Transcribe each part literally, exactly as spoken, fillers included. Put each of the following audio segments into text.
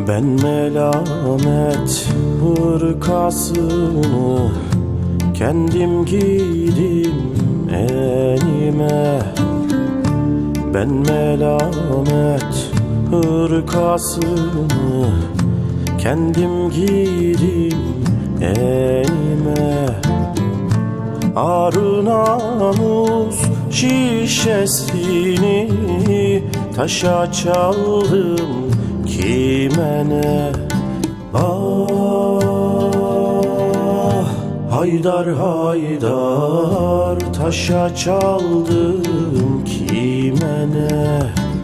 Ben melamet hırkasını kendim giydim enime. Ben melamet hırkasını kendim giydim enime. Arı namus şişesini taşa çaldım kime ne? Ah, haydar haydar taşa çaldım kime ne?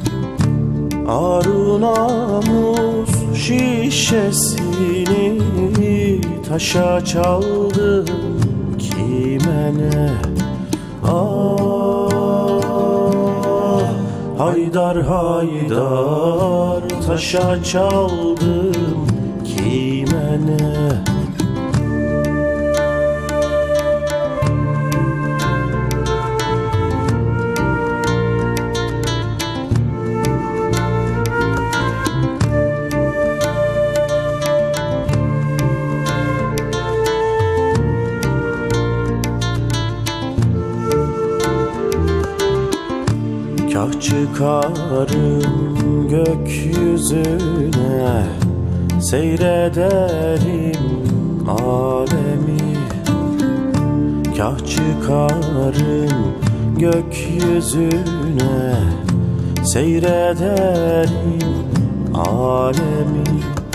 Arı namus şişesini taşa çaldım kime ne? Ah, haydar haydar taşa çaldım kime ne? Kah çıkarım gökyüzüne, seyrederim alemi. Kah çıkarım gökyüzüne, seyrederim alemi.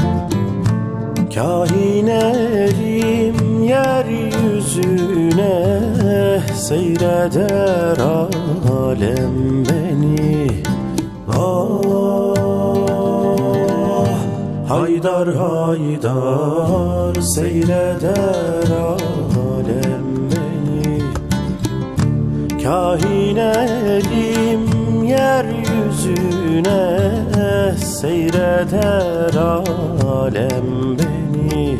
Kah inerim yeryüzüne, seyreder alem beni. Ah, haydar haydar seyreder alem beni. Kah inerim yeryüzüne, seyreder alem beni.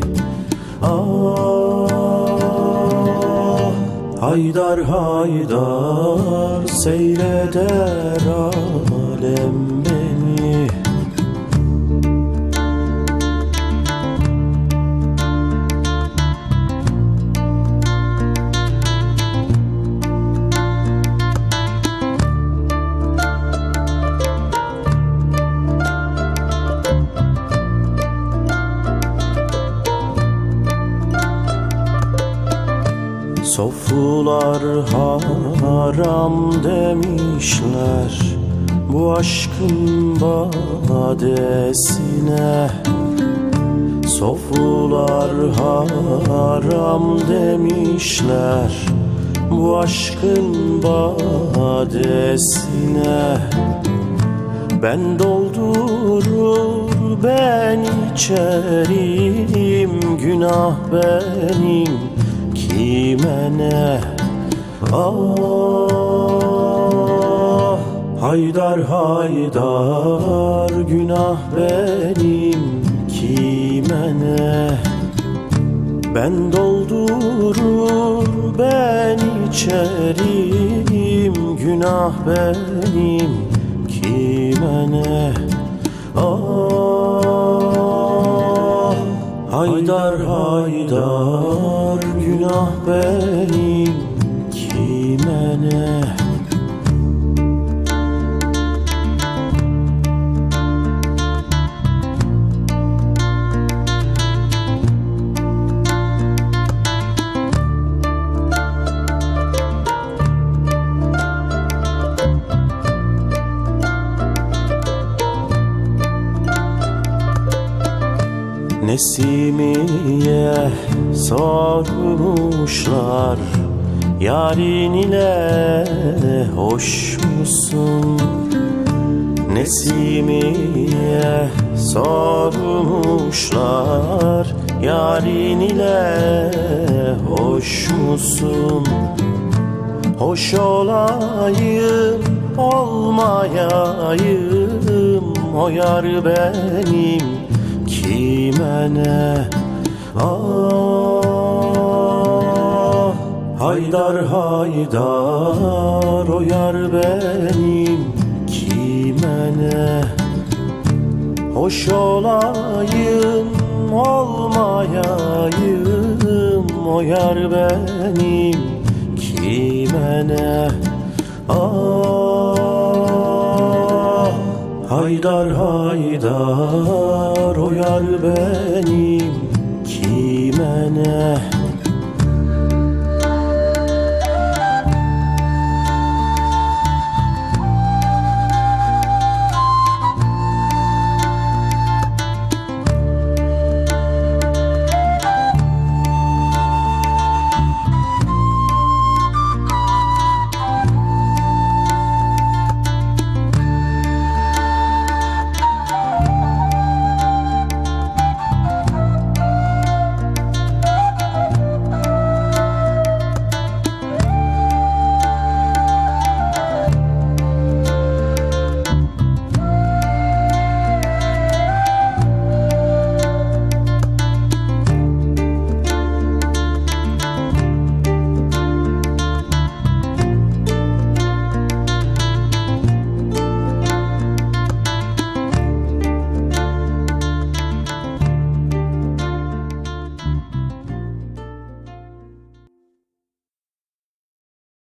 Ah, haydar haydar seyreder alem beni. Sofular haram demişler bu aşkın badesine. Sofular haram demişler bu aşkın badesine. Ben doldurur ben içerim, günah benim kime ne? Ah, haydar haydar günah benim kime ne? Ben doldurur ben içerim, günah benim kime ne? Ah, haydar haydar günah benim kime ne? Nesimiye sormuşlar, yarın ile hoş musun? Nesimiye sormuşlar, yarın ile hoş musun? Hoş olayım olmayayım, o yar benim kime ne? Ah, haydar haydar o yar benim kime ne? O Hoş olayım olmayayım, o yar benim kime ne? Ah, Haydar Haydar, o yar benim kime ne?